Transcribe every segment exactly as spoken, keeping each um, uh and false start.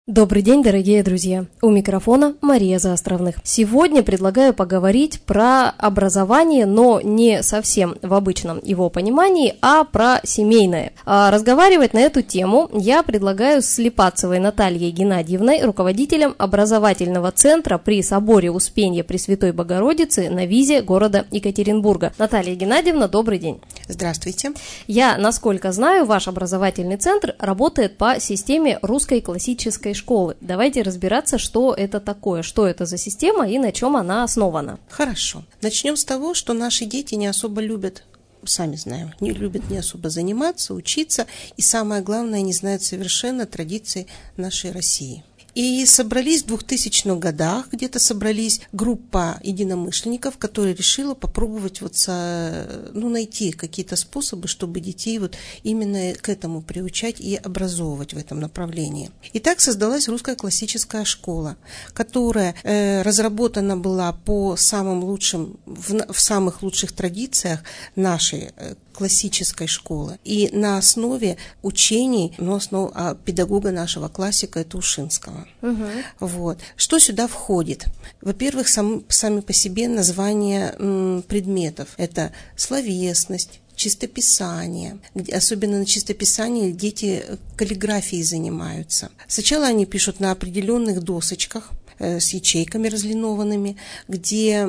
Добрый день, дорогие друзья! У микрофона Мария Заостровных. Сегодня предлагаю поговорить про образование, но не совсем в обычном его понимании, а про семейное. А разговаривать на эту тему я предлагаю с Слепацевой Натальей Геннадьевной, руководителем образовательного центра при соборе Успенья Пресвятой Богородицы на Визе города Екатеринбурга. Наталья Геннадьевна, добрый день! Здравствуйте! Я, насколько знаю, ваш образовательный центр работает по системе русской классической школы. Давайте разбираться, что это такое, что это за система и на чем она основана. Хорошо. Начнем с того, что наши дети не особо любят, сами знаем, не любят не особо заниматься, учиться, и самое главное, не знают совершенно традиций нашей России. И собрались в двухтысячных годах, где-то собрались группа единомышленников, которая решила попробовать вот со, ну, найти какие-то способы, чтобы детей вот именно к этому приучать и образовывать в этом направлении. И так создалась русская классическая школа, которая э, разработана была по самым лучшим, в, в самых лучших традициях нашей э, классической школы и на основе учений, ну, основ, а, педагога нашего классика, это Ушинского. Угу. Вот. Что сюда входит? Во-первых, сам, сами по себе названия м, предметов. Это словесность, чистописание. Особенно на чистописании дети каллиграфией занимаются. Сначала они пишут на определенных досочках э, с ячейками разлинованными, где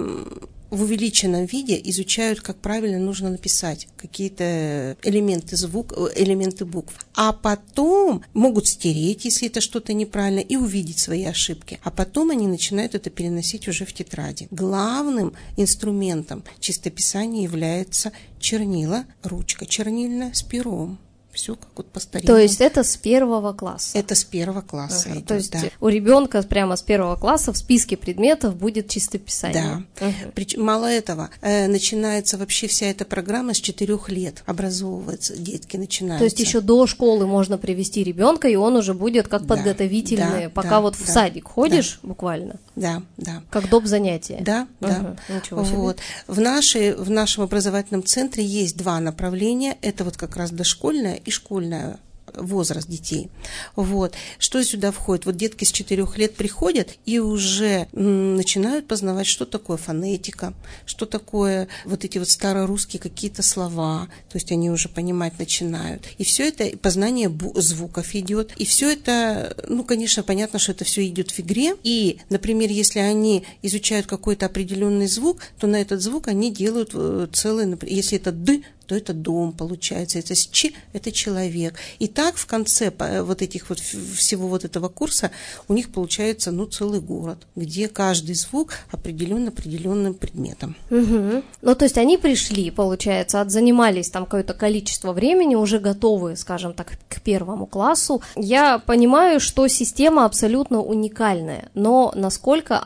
в увеличенном виде изучают, как правильно нужно написать какие-то элементы звук, элементы букв. А потом могут стереть, если это что-то неправильно, и увидеть свои ошибки. А потом они начинают это переносить уже в тетради. Главным инструментом чистописания является чернила, ручка чернильная с пером. Все как вот по старинному. То есть это с первого класса? Это с первого класса. Ага, идет, то есть да. У ребенка прямо с первого класса в списке предметов будет чистописание? Да. Угу. Причем, мало этого, э, начинается вообще вся эта программа с четырех лет. Образовывается, детки начинаются. То есть еще до школы можно привести ребенка, и он уже будет как да, подготовительный, да, пока да, вот в да, садик ходишь да. буквально? Да, да. Как доп. Занятия? Да, угу. да. Ничего себе. Вот. В, нашей, в нашем образовательном центре есть два направления. Это вот как раз дошкольное и школьное возраст детей. Вот. Что сюда входит? Вот детки с четырех лет приходят и уже м, начинают познавать, что такое фонетика, что такое вот эти вот старорусские какие-то слова, то есть они уже понимать начинают. И все это познание бу- звуков идет. И все это, ну, конечно, понятно, что это все идет в игре. И, например, если они изучают какой-то определенный звук, то на этот звук они делают целый, например, если это «д», то это дом, получается, это с «ч» – это человек. И так в конце вот этих вот всего вот этого курса у них получается, ну, целый город, где каждый звук определен определенным предметом. Угу. Ну, то есть они пришли, получается, отзанимались там какое-то количество времени, уже готовы, скажем так, к первому классу. Я понимаю, что система абсолютно уникальная, но насколько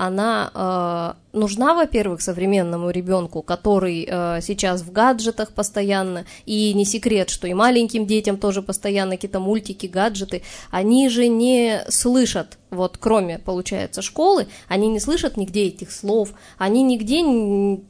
она э, нужна, во-первых, современному ребенку, который э, сейчас в гаджетах постоянно, и не секрет, что и маленьким детям тоже постоянно какие-то мультики, гаджеты, они же не слышат, вот кроме, получается, школы, они не слышат нигде этих слов, они нигде не...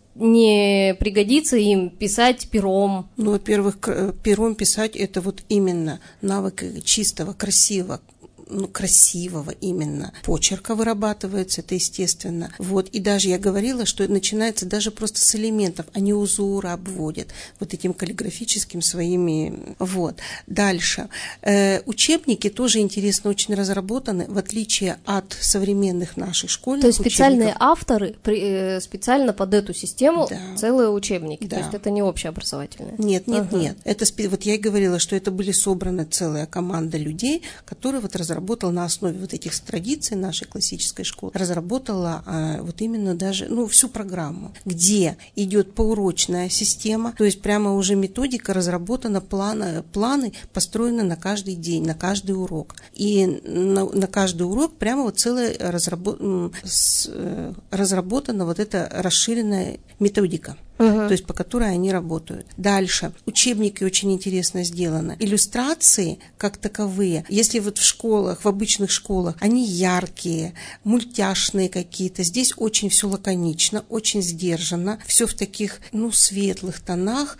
не пригодится им писать пером? Ну, во-первых, пером писать – это вот именно навык чистого, красивого, ну, красивого именно почерка вырабатывается, это естественно. Вот. И даже я говорила, что начинается даже просто с элементов, они узоры обводят вот этим каллиграфическим своими. Вот. Дальше. Э, учебники тоже интересно очень разработаны, в отличие от современных наших школьных То есть специальные учебников. авторы при, э, специально под эту систему да. целые учебники, да. то есть это не общеобразовательные? Нет, нет, ага. нет. Это, вот я и говорила, что это были собраны целая команда людей, которые вот разработали разработала на основе вот этих традиций нашей классической школы, разработала а, вот именно даже, ну, всю программу, где идет поурочная система, то есть прямо уже методика разработана, планы, планы построены на каждый день, на каждый урок. И на, на каждый урок прямо вот целая разработ, с, разработана вот эта расширенная методика. uh-huh. то есть по которой они работают. Дальше. Учебники очень интересно сделаны. Иллюстрации, как таковые, если вот в школах, в обычных школах, они яркие, мультяшные какие-то. Здесь очень все лаконично, очень сдержанно, все в таких, ну, светлых тонах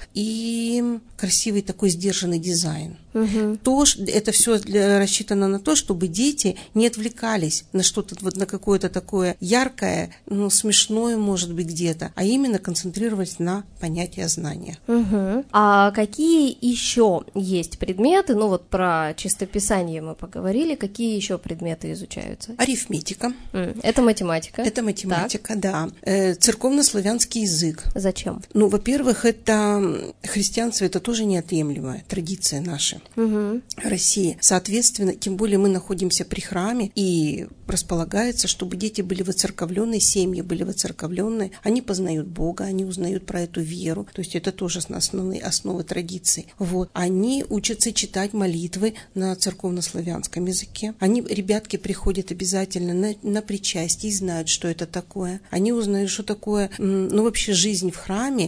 и красивый такой сдержанный дизайн. Угу. То, это все рассчитано на то, чтобы дети не отвлекались на что-то, вот на какое-то такое яркое, ну, смешное, может быть, где-то, а именно концентрировались на понятия знания. Угу. А какие еще есть предметы? Ну вот про чистописание мы поговорили. Какие еще предметы изучаются? Арифметика. Это математика. Это математика, так. да. Э, церковно-славянский язык. Зачем? Ну, во-первых, это христианство, это тоже неотъемлемая традиция наша. Угу. России. Соответственно, тем более мы находимся при храме, и располагается, чтобы дети были воцерковленные, семьи были воцерковленные, они познают Бога, они узнают про эту веру, то есть это тоже основные основы традиции. Вот. Они учатся читать молитвы на церковно-славянском языке. Они, ребятки, приходят обязательно на, на причастие и знают, что это такое. Они узнают, что такое, ну, вообще жизнь в храме,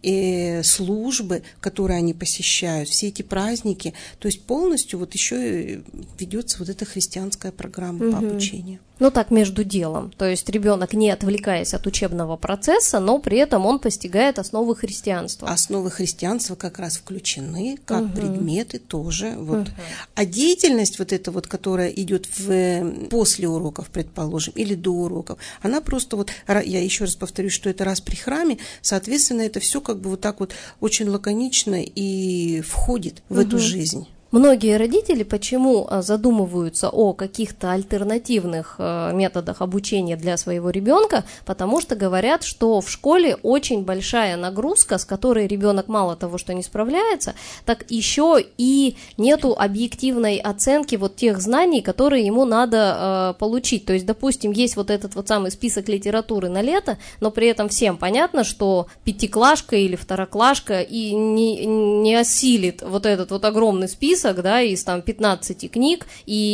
и службы, которые они посещают, все эти праздники. То есть полностью вот еще ведется вот эта христианская программа угу. по обучению. Ну так, между делом. То есть ребенок, не отвлекаясь от учебного процесса, но при этом он постигает основы христианства. Основы христианства как раз включены, как угу. предметы тоже. Вот. Угу. А деятельность вот эта вот, которая идет в, после уроков, предположим, или до уроков, она просто вот, я еще раз повторюсь, что это раз при храме, соответственно, это все как бы вот так вот очень лаконично и входит в угу. эту жизнь. Многие родители почему задумываются о каких-то альтернативных методах обучения для своего ребенка? Потому что говорят, что в школе очень большая нагрузка, с которой ребенок мало того, что не справляется, так еще и нету объективной оценки вот тех знаний, которые ему надо э, получить. То есть, допустим, есть вот этот вот самый список литературы на лето, но при этом всем понятно, что пятиклашка или второклашка и не, не осилит вот этот вот огромный список, да, из там пятнадцати книг,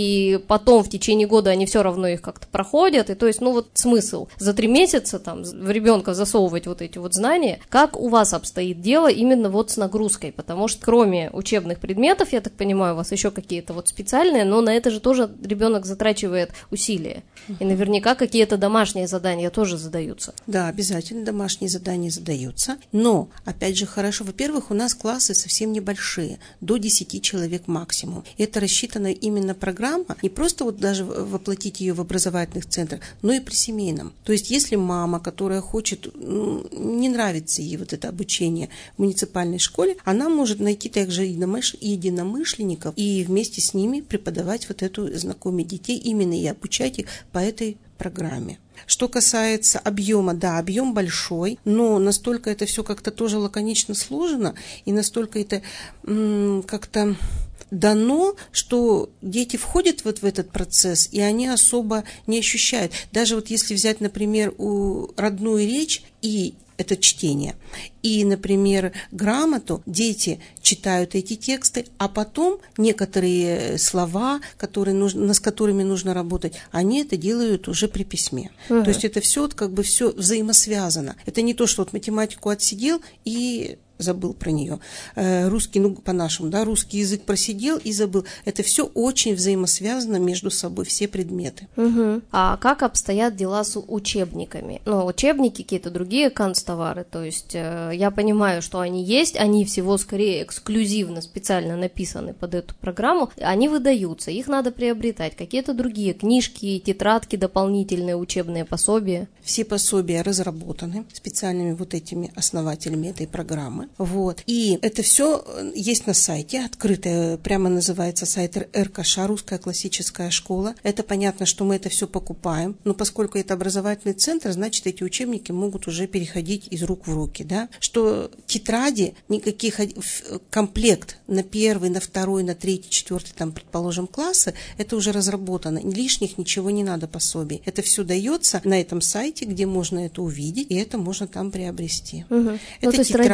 и потом в течение года они все равно их как-то проходят, и то есть, ну вот смысл за три месяца там в ребенка засовывать вот эти вот знания. Как у вас обстоит дело именно вот с нагрузкой? Потому что кроме учебных предметов, я так понимаю, у вас еще какие-то вот специальные, но на это же тоже ребенок затрачивает усилия. И наверняка какие-то домашние задания тоже задаются. Да, обязательно домашние задания задаются, но, опять же, хорошо, во-первых, у нас классы совсем небольшие, до десяти человек максимум. И это рассчитана именно программа, не просто вот даже воплотить ее в образовательных центрах, но и при семейном. То есть если мама, которая хочет, не нравится ей вот это обучение в муниципальной школе, она может найти также единомышленников и вместе с ними преподавать вот эту, знакомить детей именно и обучать их по этой программе. Что касается объема, да, объем большой, но настолько это все как-то тоже лаконично сложено, и настолько это м- как-то дано, что дети входят вот в этот процесс, и они особо не ощущают. Даже вот если взять, например, у родную речь и это чтение. И, например, грамоту дети читают эти тексты, а потом некоторые слова, которые нужно, с которыми нужно работать, они это делают уже при письме. Угу. То есть это все как бы все взаимосвязано. Это не то, что вот математику отсидел и забыл про нее. Русский, ну, по-нашему, да, русский язык просидел и забыл. Это все очень взаимосвязано между собой, все предметы. Угу. А как обстоят дела с учебниками? Ну, учебники, какие-то другие канцтовары, то есть э, я понимаю, что они есть, они всего скорее эксклюзивно, специально написаны под эту программу, они выдаются, их надо приобретать. Какие-то другие книжки, тетрадки, дополнительные учебные пособия? Все пособия разработаны специальными вот этими основателями этой программы. Вот. И это все есть на сайте, открытое, прямо называется сайт эр ка ша, Русская классическая школа. Это понятно, что мы это все покупаем, но поскольку это образовательный центр, значит, эти учебники могут уже переходить из рук в руки, да. Что тетради, никаких, комплект на первый, на второй, на третий, четвертый, там, предположим, классы, это уже разработано, лишних ничего не надо пособий. Это все дается на этом сайте, где можно это увидеть, и это можно там приобрести. Угу. Это ну, то есть тетради, родитель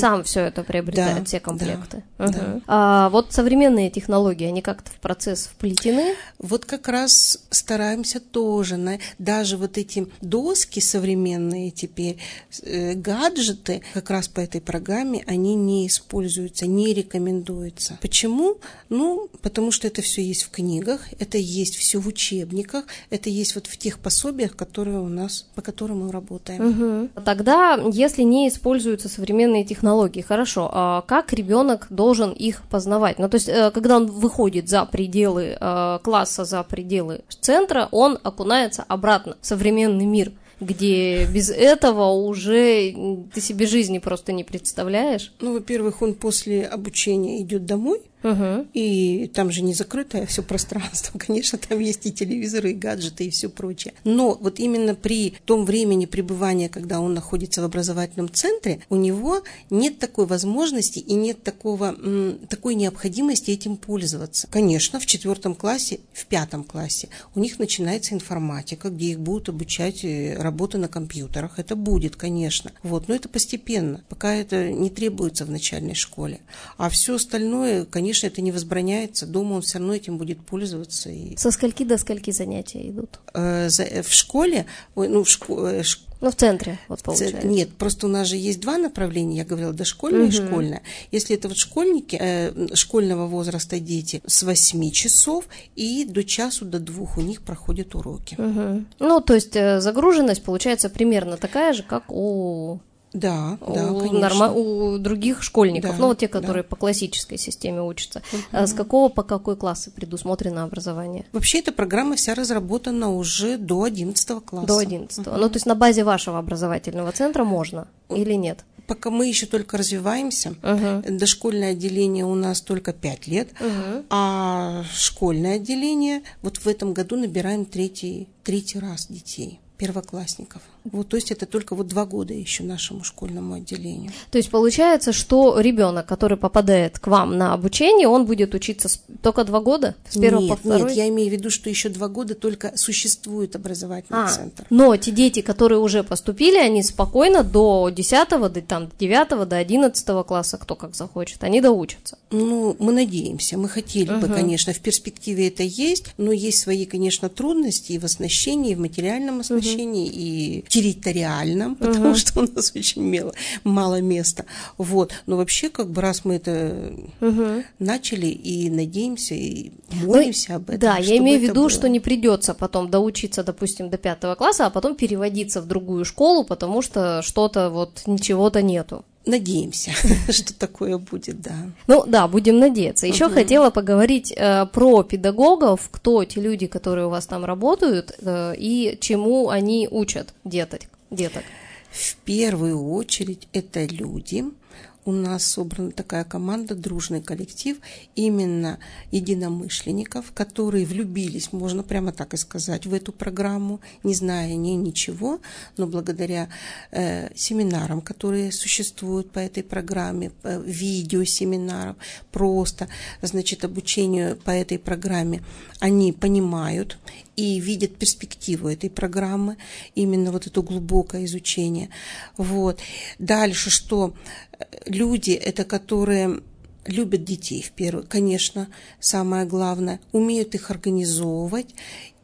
сам все это приобретает, да, все комплекты. Да, угу. да. А вот современные технологии, они как-то в процесс вплетены? Вот как раз стараемся тоже, на, даже вот эти доски современные теперь, э, гаджеты, как раз по этой программе, они не используются, не рекомендуются. Почему? Ну, потому что это все есть в книгах, это есть все в учебниках, это есть вот в тех пособиях, которые у нас, по которым мы работаем. Угу. Тогда, если не используются современные технологии, хорошо, а как ребенок должен их познавать? Ну, то есть, когда он выходит за пределы э, класса, за пределы центра, он окунается обратно в современный мир, где без этого уже ты себе жизни просто не представляешь. Ну, во-первых, он после обучения идет домой, угу. и там же не закрытое все пространство, конечно, там есть и телевизоры, и гаджеты, и все прочее. Но вот именно при том времени пребывания, когда он находится в образовательном центре, у него нет такой возможности и нет такого, такой необходимости этим пользоваться. Конечно, в четвертом классе, в пятом классе у них начинается информатика, где их будут обучать работе на компьютерах. Это будет, конечно. Вот, но это постепенно, пока это не требуется в начальной школе. А все остальное, конечно, это не возбраняется, дома он все равно этим будет пользоваться. И... Со скольки до скольки занятия идут? Э, за, в школе, ну, в школе... Ну, в центре, вот получается. Нет, просто у нас же есть два направления, я говорила, дошкольное угу. и школьное. Если это вот школьники, э, школьного возраста дети, с восьми часов и до часу, до двух у них проходят уроки. Угу. Ну, то есть загруженность получается примерно такая же, как у... Да, да, у, конечно. Норма... у других школьников, да, ну вот те, которые да. по классической системе учатся. Uh-huh. А с какого по какой классы предусмотрено образование? Вообще эта программа вся разработана уже до одиннадцатого класса. До одиннадцатого. Uh-huh. Ну то есть на базе вашего образовательного центра можно uh-huh. или нет? Пока мы еще только развиваемся, uh-huh. дошкольное отделение у нас только пять лет, uh-huh. а школьное отделение вот в этом году набираем третий, третий раз детей. Первоклассников. Вот, то есть это только вот два года еще нашему школьному отделению. То есть получается, что ребенок, который попадает к вам на обучение, он будет учиться с... только два года? С первого нет, по второй? Нет, я имею в виду, что еще два года только существует образовательный а, центр. Но те дети, которые уже поступили, они спокойно до десятого, до там, девятого, до одиннадцатого класса, кто как захочет, они доучатся. Ну, мы надеемся, мы хотели uh-huh. бы, конечно, в перспективе это есть, но есть свои, конечно, трудности и в оснащении, и в материальном оснащении, uh-huh. и территориальном, потому uh-huh. что у нас очень мало, мало места. Вот. Но вообще, как бы, раз мы это uh-huh. начали и надеемся, и молимся ну, об этом. Да, я имею в виду, было. что не придется потом доучиться, допустим, до пятого класса, а потом переводиться в другую школу, потому что что-то вот, ничего-то нету. Надеемся, что такое будет, да. Ну да, будем надеяться. Еще угу. хотела поговорить э, про педагогов, кто те люди, которые у вас там работают, э, и чему они учат деток, деток. В первую очередь это люди. У нас собрана такая команда, дружный коллектив, именно единомышленников, которые влюбились, можно прямо так и сказать, в эту программу, не зная ни ничего, но благодаря э, семинарам, которые существуют по этой программе, э, видеосеминарам, просто, значит, обучению по этой программе, они понимают и видят перспективу этой программы, именно вот это глубокое изучение. Вот. Дальше, что люди, это которые любят детей, в первую, конечно, самое главное, умеют их организовывать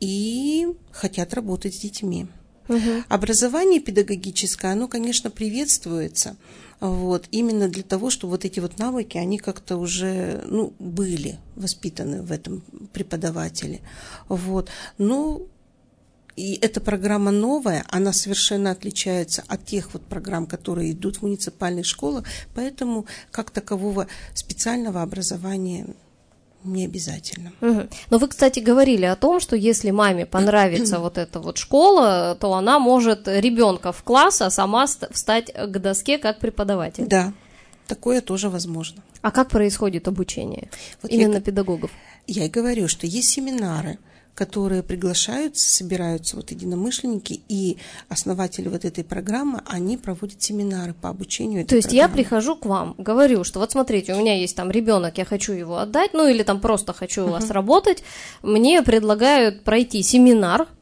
и хотят работать с детьми. Угу. Образование педагогическое, оно, конечно, приветствуется, вот, именно для того, чтобы вот эти вот навыки, они как-то уже, ну, были воспитаны в этом преподавателе. Вот. Ну, и эта программа новая, она совершенно отличается от тех вот программ, которые идут в муниципальных школах, поэтому как такового специального образования не обязательно. Угу. Но вы, кстати, говорили о том, что если маме понравится вот эта вот школа, то она может ребенка в класс, а сама встать к доске как преподаватель. Да, такое тоже возможно. А как происходит обучение вот именно я, педагогов? Я и говорю, что есть семинары, которые приглашаются, собираются вот единомышленники и основатели вот этой программы, они проводят семинары по обучению этой То есть программы. Я прихожу к вам, говорю, что вот смотрите, у меня есть там ребенок, я хочу его отдать, ну или там просто хочу у вас uh-huh. работать, мне предлагают пройти семинар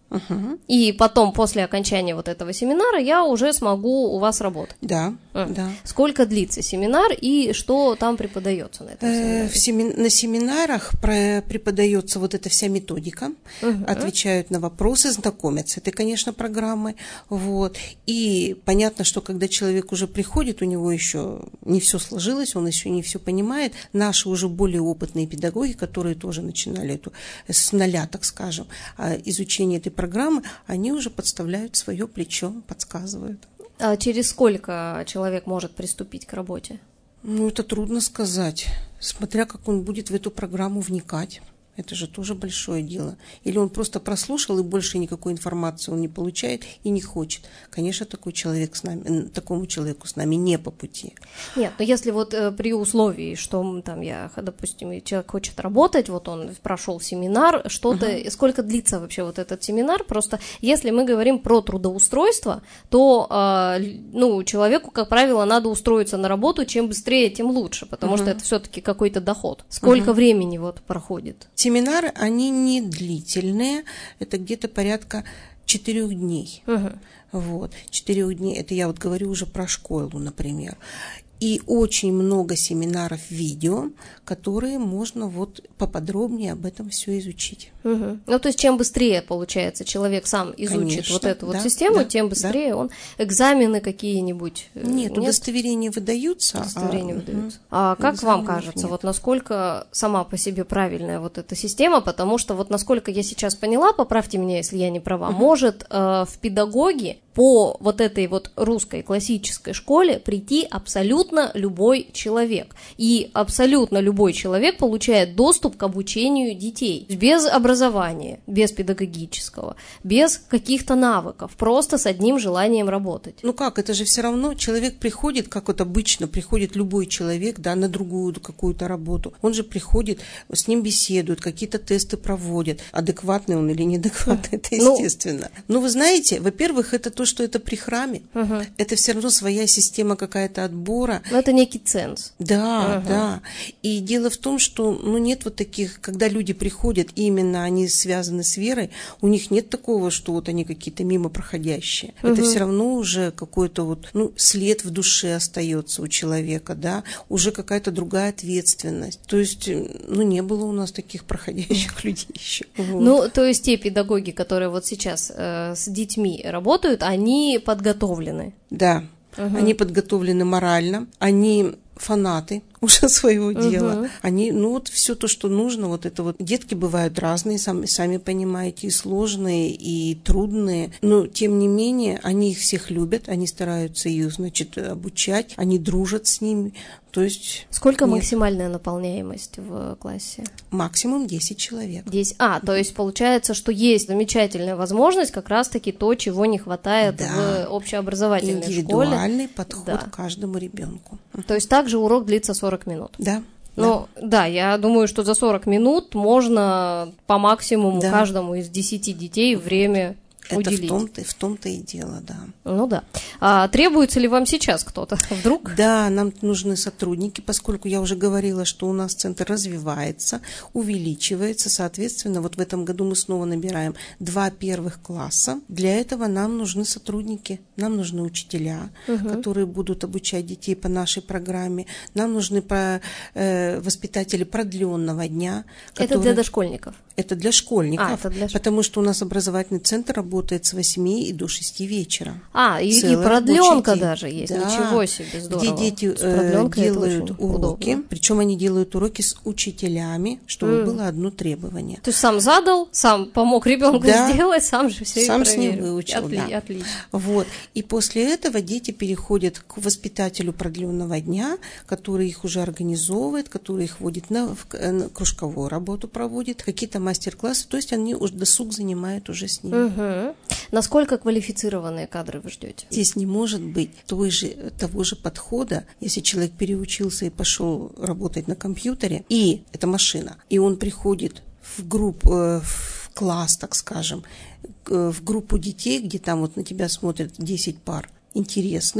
Угу. И потом, после окончания вот этого семинара, я уже смогу у вас работать. Да, mm. да. Сколько длится семинар и что там преподается на этом семинаре? Э, в семи... На семинарах про... преподается вот эта вся методика, uh-huh. отвечают на вопросы, знакомятся с этой, конечно, программой. Вот. И понятно, что когда человек уже приходит, у него еще не все сложилось, он еще не все понимает. Наши уже более опытные педагоги, которые тоже начинали эту с нуля, так скажем, изучение этой программы, они уже подставляют свое плечо, подсказывают. А через сколько человек может приступить к работе? Ну, это трудно сказать, смотря как он будет в эту программу вникать. Это же тоже большое дело. Или он просто прослушал и больше никакой информации он не получает и не хочет. Конечно, такой человек с нами, такому человеку с нами не по пути. Нет, но если вот э, при условии, что там я, допустим, человек хочет работать, вот он прошел семинар, что-то, uh-huh. сколько длится вообще вот этот семинар? Просто если мы говорим про трудоустройство, то э, ну, человеку, как правило, надо устроиться на работу, чем быстрее, тем лучше, потому uh-huh. что это все-таки какой-то доход. Сколько uh-huh. времени вот проходит? Семинары, они не длительные, это где-то порядка четырех дней. Uh-huh. Вот, четырех дней, это я вот говорю уже про школу, например. И очень много семинаров видео, которые можно вот поподробнее об этом все изучить. Угу. Ну, то есть, чем быстрее, получается, человек сам изучит Конечно, вот эту да, вот систему, да, тем быстрее да. он экзамены какие-нибудь... Нет, нет? удостоверения выдаются. Удостоверения а, выдаются. А как вам кажется, нет. вот насколько сама по себе правильная вот эта система, потому что вот насколько я сейчас поняла, поправьте меня, если я не права, угу. может э, в педагоги по вот этой вот русской классической школе прийти абсолютно любой человек. И абсолютно любой человек получает доступ к обучению детей. Без образования, без педагогического, без каких-то навыков, просто с одним желанием работать. Ну как, это же все равно человек приходит, как вот обычно приходит любой человек, да, на другую какую-то работу. Он же приходит, с ним беседуют, какие-то тесты проводят. Адекватный он или неадекватный, это естественно. Ну, Но вы знаете, во-первых, это то, что это при храме, угу. это все равно своя система какая-то отбора. Но это некий ценз. Да, угу. да. И дело в том, что ну, нет вот таких, когда люди приходят, именно они связаны с верой, у них нет такого, что вот они какие-то мимо проходящие. Угу. Это все равно уже какой-то вот, ну, след в душе остается у человека, да, уже какая-то другая ответственность. То есть, ну, не было у нас таких проходящих людей еще. Вот. Ну, то есть те педагоги, которые вот сейчас э, с детьми работают, они подготовлены. Да, угу. Они подготовлены морально, они фанаты уже своего дела. Uh-huh. Они, ну вот все то, что нужно, вот это вот. Детки бывают разные, сами, сами понимаете, и сложные, и трудные, но тем не менее они их всех любят, они стараются их, значит, обучать, они дружат с ними. То есть... Сколько нет. максимальная наполняемость в классе? Максимум десять человек. десять. А, то есть получается, что есть замечательная возможность, как раз-таки то, чего не хватает да. в общеобразовательной школе. Индивидуальный подход да. к каждому ребенку. То есть также урок длится сорок минут. Да. Ну, да. да, я думаю, что за сорок минут можно по максимуму да. каждому из десяти детей время это уделить. в том-то, в том-то и дело, да. Ну да. А требуется ли вам сейчас кто-то вдруг? Да, нам нужны сотрудники, поскольку я уже говорила, что у нас центр развивается, увеличивается, соответственно, вот в этом году мы снова набираем два первых класса. Для этого нам нужны сотрудники, нам нужны учителя, угу. которые будут обучать детей по нашей программе, нам нужны по, э, воспитатели продленного дня. Которые... Это для дошкольников? Это для школьников, а, это для... потому что у нас образовательный центр работает с восьми и до шести вечера. А, и, и продленка даже есть, да, ничего себе, здорово. Где дети э, делают уроки, удобно. Причем они делают уроки с учителями, чтобы mm. было одно требование. То есть сам задал, сам помог ребенку да, сделать, сам же все сам и с ним выучил, Отли- да. Отлично. Вот. И после этого дети переходят к воспитателю продленного дня, который их уже организовывает, который их водит на, в, на кружковую работу, проводит, какие-то мастер-классы, то есть они уже досуг занимают уже с ними. Угу. Насколько квалифицированные кадры вы ждете? Здесь не может быть той же, того же подхода, если человек переучился и пошел работать на компьютере, и это машина, и он приходит в группу, в класс, так скажем, в группу детей, где там вот на тебя смотрят десять пар интересных,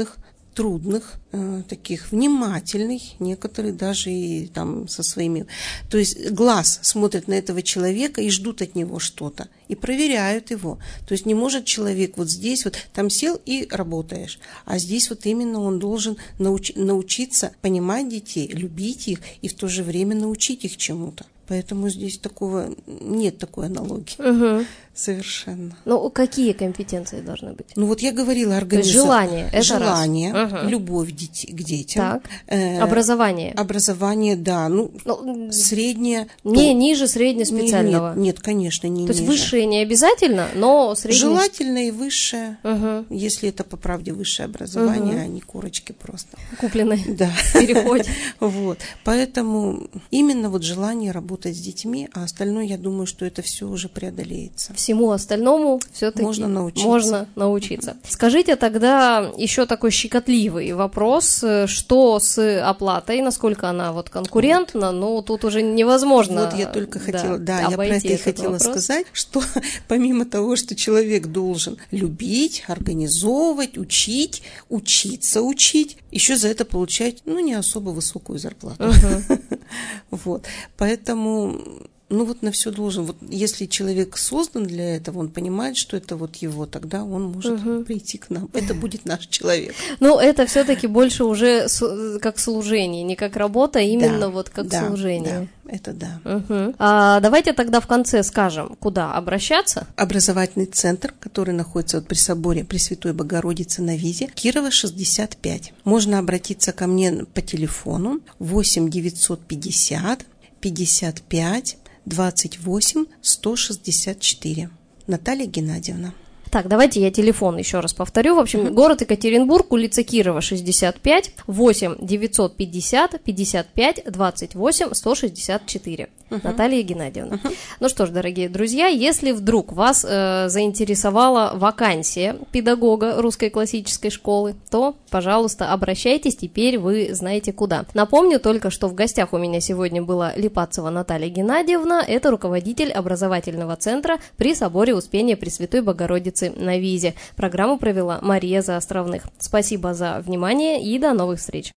трудных, э, таких внимательных, некоторые даже и там со своими... То есть глаз смотрит на этого человека и ждут от него что-то, и проверяют его. То есть не может человек вот здесь вот, там сел и работаешь, а здесь вот именно он должен науч, научиться понимать детей, любить их и в то же время научить их чему-то. Поэтому здесь такого нет такой аналогии. Угу. Совершенно. Ну, какие компетенции должны быть? Ну, вот я говорила, организация. Желание. Это Желание, раз. Угу. любовь дети, к детям. Так. Э, образование. Образование, да. Ну, ну среднее. Не то, ниже среднеспециального. Нет, нет, конечно, не то ниже. То есть высшее не обязательно, но среднее. Желательно и высшее, угу. если это по правде высшее образование, угу. а не корочки просто. Купленные. Да. В переходе. Вот. Поэтому именно вот желание работать с детьми, а остальное, я думаю, что это все уже преодолеется. Всему остальному все-таки можно научиться. Можно научиться. Mm-hmm. Скажите тогда еще такой щекотливый вопрос, что с оплатой, насколько она вот конкурентна, вот. Ну тут уже невозможно. Вот я только хотела, да, да я про это и хотела вопрос. сказать, что помимо того, что человек должен любить, организовывать, учить, учиться учить, еще за это получать, ну, не особо высокую зарплату. Uh-huh. Вот, поэтому... Ну вот на все должен. Вот если человек создан для этого, он понимает, что это вот его, тогда он может угу. прийти к нам. Это будет наш человек. Ну это все-таки больше уже как служение, не как работа, а именно да, вот как да, служение. Да, это да. Угу. А давайте тогда в конце скажем, куда обращаться. Образовательный центр, который находится вот при соборе Пресвятой Богородицы на Визе, Кирова шестьдесят пять. Можно обратиться ко мне по телефону восемь девятьсот пятьдесят пятьдесят пять двадцать восемь сто шестьдесят четыре. Наталья Геннадьевна. Так, давайте я телефон еще раз повторю. В общем, uh-huh. город Екатеринбург, улица Кирова, шестьдесят пять, восемь девятьсот пятьдесят пятьдесят пять двадцать восемь сто шестьдесят четыре. Uh-huh. Наталья Геннадьевна. Uh-huh. Ну что ж, дорогие друзья, если вдруг вас э, заинтересовала вакансия педагога русской классической школы, то, пожалуйста, обращайтесь, теперь вы знаете куда. Напомню только, что в гостях у меня сегодня была Липатцева Наталья Геннадьевна, это руководитель образовательного центра при соборе Успения Пресвятой Богородицы на Визе. Программу провела Мария Заостровных. Спасибо за внимание и до новых встреч.